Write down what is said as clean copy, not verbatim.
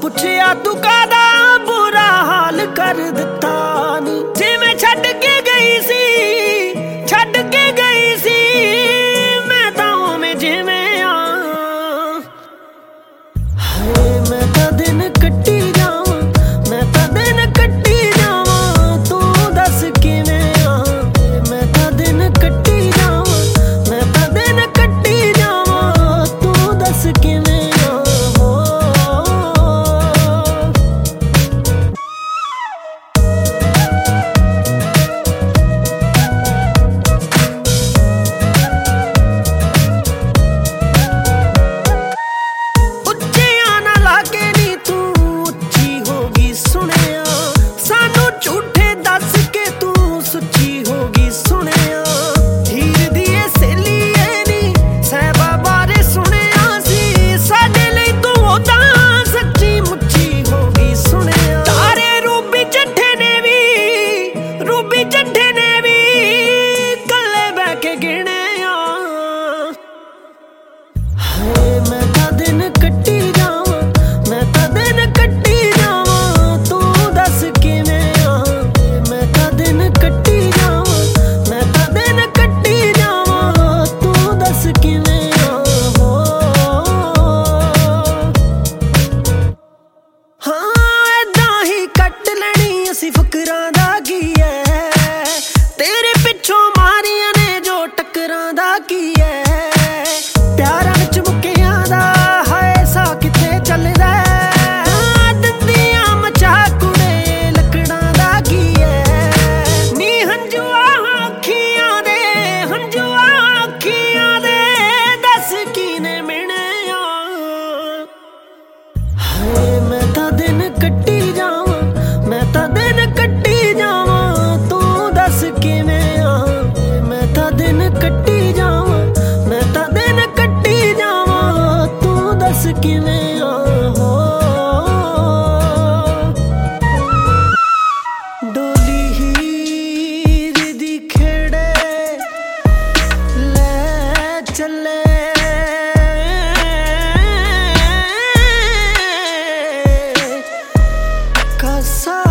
ਪੁੱਛਿਆ ਤੂੰ ਕਾਦਾ ਬੁਰਾ ਹਾਲ ਕਰ ਦਿੱਤਾ ਨੀ, ਜਿਵੇਂ ਛੱਡ ਕੇ ਗਈ ਸੀ, ਛੱਡ ਕੇ ਗਈ ਸੀ ਮੈਂ ਤਾਂ ਉਵੇਂ ਜਿਵੇਂ ਆ। ਹਾਏ ਮੈਂ ਤਾਂ ਦਿਨ ਕੱਟੀ ਜਾਵਾਂ, ਮੈਂ ਤਾਂ ਦਿਨ ਕੱਟੀ ਜਾਵਾਂ, ਤੂੰ ਦੱਸ ਕਿਵੇਂ ਆ। ਮੈਂ ਤਾਂ ਦਿਨ ਕੱਟੀ ਜਾਵਾਂ, ਮੈਂ ਤਾਂ ਦਿਨ ਕੱਟੀ ਜਾਵਾਂ, ਤੂੰ ਦੱਸ ਕਿਵੇਂ ਆ। ਉੱਚਿਆਂ ਨਾ ਲਾ ਕੇ ਨੀ ਤੂੰ ਉੱਚੀ ਹੋ ਗਈ ਸੁਣਿਆ, ਸਾਨੂੰ ਝੂਠੇ ਦੱਸ ਕੇ ਤੂੰ ਸੁੱਚੀ ਹੋ ਗਈ ਸੁਣਿਆ। ਹੀਰ ਦੀ ਏ ਸਹੇਲੀ ਏ ਨੀ ਸਾਹਿਬਾ ਬਾਰੇ ਸੁਣਿਆ ਸੀ, ਸਾਡੇ ਲਈ ਤੂੰ ਉਦਾਂ ਸੱਚੀ ਮੁੱਚੀ ਹੋ ਗਈ ਸੁਣਿਆ। ਤਾਰੇ ਰੂਬੀ ਚੱਠੇ ਨੇ ਵੀ, ਰੂਬੀ ਚੱਠੇ ਨੇ ਵੀ ਕੱਲੇ ਬਹਿ ਕੇ ਗਿਣਿਆ। ਹਾਏ ਮੈਂ ਤਾਂ ਦਿਨ ਕੱਟੀ ਜਾਵਾਂ, ਮੈਂ ਤਾਂ ਦਿਨ ਕੱਟੀ ਜਾਵਾਂ, ਤੂੰ ਦੱਸ ਕਿਵੇਂ ਆ। ਮੈਂ ਤਾਂ ਦਿਨ ਕੱਟੀ ਜਾਵਾਂ, ਮੈਂ ਤਾਂ ਦਿਨ ਕੱਟੀ ਜਾਵਾਂ, ਤੂੰ ਦੱਸ ਕਿਵੇਂ ਆ। ਹਾਂ ਏਦਾਂ ਹੀ ਕੱਟ ਲੈਣੀ ਅਸੀਂ ਫਕਰਾਂ ਦਾ ਕੀ ਐ, ਤੇਰੇ ਪਿੱਛੋਂ ਮਾਰੀਆਂ ਨੇ ਜੋ ਟੱਕਰਾਂ ਦਾ ਕੀ ਐ। ਪਿਆਰਾਂ ਵਿੱਚ ਮੁੱਕਿਆਂ ਦਾ ਹਾਏ ਸਾ ਕਿੱਥੇ ਚੱਲਦਾ, ਦੰਦੀਆਂ ਮਚਾ ਕੁੜੇ ਲੱਕੜਾਂ ਦਾ ਕੀ ਐ। ਨੀ ਹੰਝੂਆਂ ਅੱਖੀਆਂ ਦੇ, ਹੰਝੂਆਂ ਅੱਖੀਆਂ ਦੇ ਦੱਸ ਕਿਨੇ ਮਿਣਿਆ। ਹਾਏ ਮੈਂ ਤਾਂ ਦਿਨ ਕੱਟੀ ਜਾਵਾਂ, ਮੈਂ ਤਾਂ ਦਿਨ ਕੱਟੀ ਜਾਵਾਂ, ਤੂੰ ਦੱਸ ਕਿਵੇਂ ਆ। ਮੈਂ ਤਾਂ ਦਿਨ ਕੱਟੀ ਜਾਵਾਂ, ਮੈਂ ਤਾਂ ਦਿਨ ਕੱਟੀ ਜਾਵਾਂ, ਤੂੰ ਦੱਸ ਕਿਵੇਂ ਆ। ਡੋਲੀ ਹੀਰ ਦੀ ਖੇੜੇ ਲੈ ਚੱਲੇ, ਕਾਸਾ